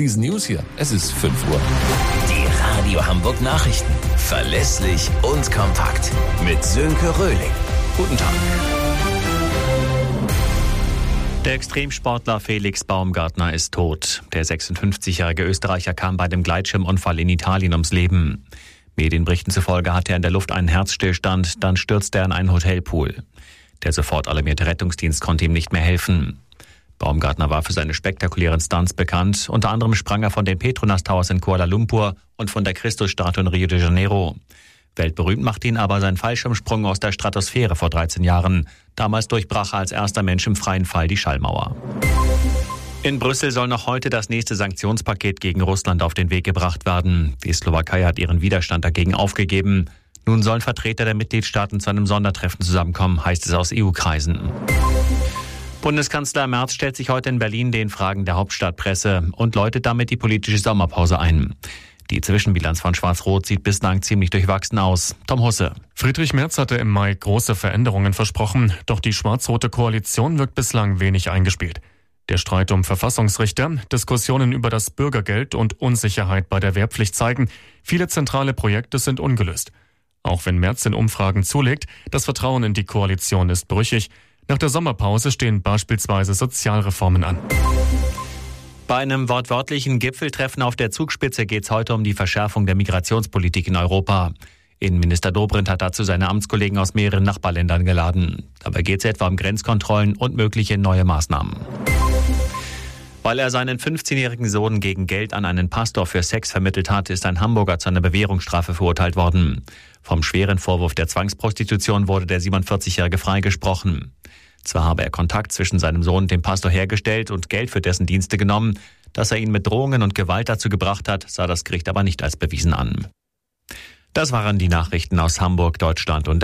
diesen News hier. Es ist 5 Uhr. Die Radio Hamburg Nachrichten. Verlässlich und kompakt. Mit Sönke Röhling. Guten Tag. Der Extremsportler Felix Baumgartner ist tot. Der 56-jährige Österreicher kam bei dem Gleitschirmunfall in Italien ums Leben. Medienberichten zufolge hatte er in der Luft einen Herzstillstand, dann stürzte er in einen Hotelpool. Der sofort alarmierte Rettungsdienst konnte ihm nicht mehr helfen. Baumgartner war für seine spektakulären Stunts bekannt. Unter anderem sprang er von den Petronas Towers in Kuala Lumpur und von der Christusstatue in Rio de Janeiro. Weltberühmt machte ihn aber sein Fallschirmsprung aus der Stratosphäre vor 13 Jahren. Damals durchbrach er als erster Mensch im freien Fall die Schallmauer. In Brüssel soll noch heute das nächste Sanktionspaket gegen Russland auf den Weg gebracht werden. Die Slowakei hat ihren Widerstand dagegen aufgegeben. Nun sollen Vertreter der Mitgliedstaaten zu einem Sondertreffen zusammenkommen, heißt es aus EU-Kreisen. Bundeskanzler Merz stellt sich heute in Berlin den Fragen der Hauptstadtpresse und läutet damit die politische Sommerpause ein. Die Zwischenbilanz von Schwarz-Rot sieht bislang ziemlich durchwachsen aus. Tom Husse. Friedrich Merz hatte im Mai große Veränderungen versprochen, doch die schwarz-rote Koalition wirkt bislang wenig eingespielt. Der Streit um Verfassungsrichter, Diskussionen über das Bürgergeld und Unsicherheit bei der Wehrpflicht zeigen, viele zentrale Projekte sind ungelöst. Auch wenn Merz in Umfragen zulegt, das Vertrauen in die Koalition ist brüchig. Nach der Sommerpause stehen beispielsweise Sozialreformen an. Bei einem wortwörtlichen Gipfeltreffen auf der Zugspitze geht es heute um die Verschärfung der Migrationspolitik in Europa. Innenminister Dobrindt hat dazu seine Amtskollegen aus mehreren Nachbarländern geladen. Dabei geht es etwa um Grenzkontrollen und mögliche neue Maßnahmen. Weil er seinen 15-jährigen Sohn gegen Geld an einen Pastor für Sex vermittelt hat, ist ein Hamburger zu einer Bewährungsstrafe verurteilt worden. Vom schweren Vorwurf der Zwangsprostitution wurde der 47-Jährige freigesprochen. Zwar habe er Kontakt zwischen seinem Sohn und dem Pastor hergestellt und Geld für dessen Dienste genommen, dass er ihn mit Drohungen und Gewalt dazu gebracht hat, sah das Gericht aber nicht als bewiesen an. Das waren die Nachrichten aus Hamburg, Deutschland und